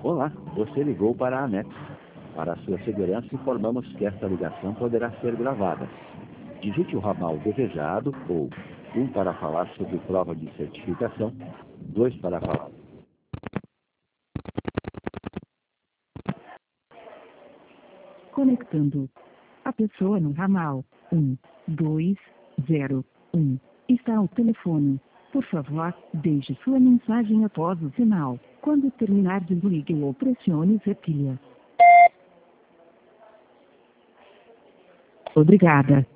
Olá, você ligou para a ANET. Para a sua segurança, informamos que esta ligação poderá ser gravada. Digite o ramal desejado ou 1 para falar sobre prova de certificação, 2 para falar. Conectando. A pessoa no ramal 1201 está ao telefone. Por favor, deixe sua mensagem após o sinal. Quando terminar, desligue ou pressione repilha. Obrigada.